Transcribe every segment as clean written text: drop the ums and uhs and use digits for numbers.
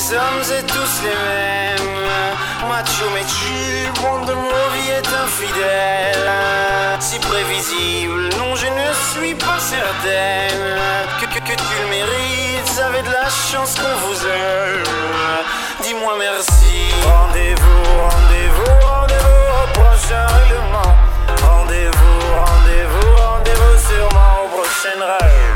hommes est tous les mêmes. Macho mais tu, bande de mauvais est infidèle. Si prévisible, non je ne suis pas certaine que tu le mérites. Avez de la chance qu'on vous aime. Dis-moi merci. Rendez-vous, rendez-vous, rendez-vous au prochain règlement. Rendez-vous, rendez-vous, rendez-vous sûrement au prochain rêve.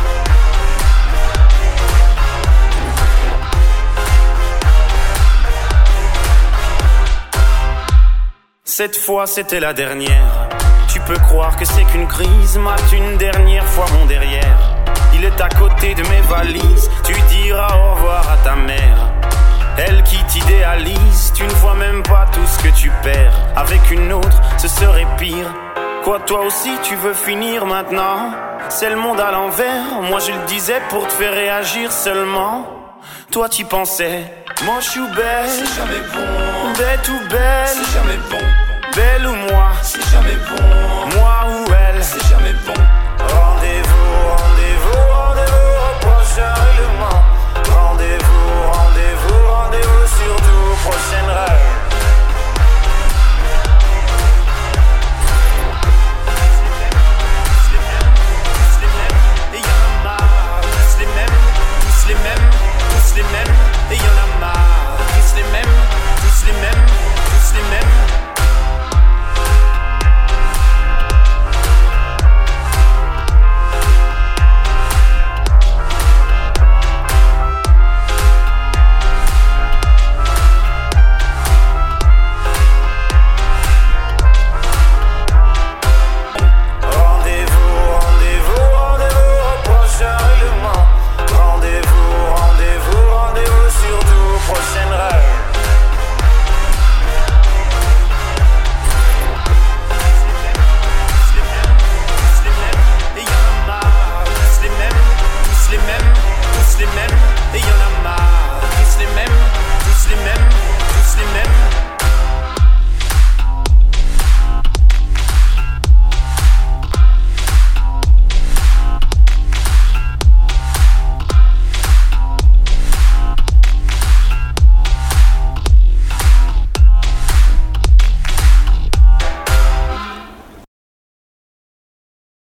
Cette fois c'était la dernière. Tu peux croire que c'est qu'une crise. Mate une dernière fois mon derrière. Il est à côté de mes valises. Tu diras au revoir à ta mère. Elle qui t'idéalise. Tu ne vois même pas tout ce que tu perds. Avec une autre ce serait pire. Quoi toi aussi tu veux finir maintenant? C'est le monde à l'envers. Moi je le disais pour te faire réagir seulement. Toi t'y pensais. Moche ou belle, c'est jamais bon. Bête ou belle, c'est jamais bon.